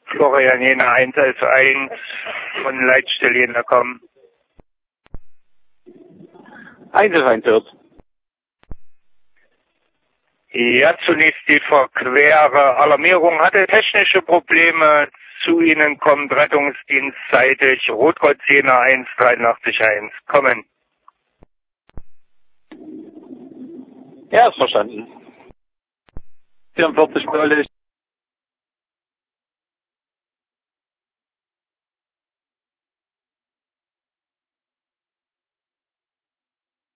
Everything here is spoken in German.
Florian Jena 111 von Leitstelle Jena kommen. 111 wird. Ja, zunächst die verquere Alarmierung hatte technische Probleme. Zu Ihnen kommt rettungsdienstseitig Rotkreuz Jena 183.1. Kommen. Ja, ist verstanden. 44 Möglich.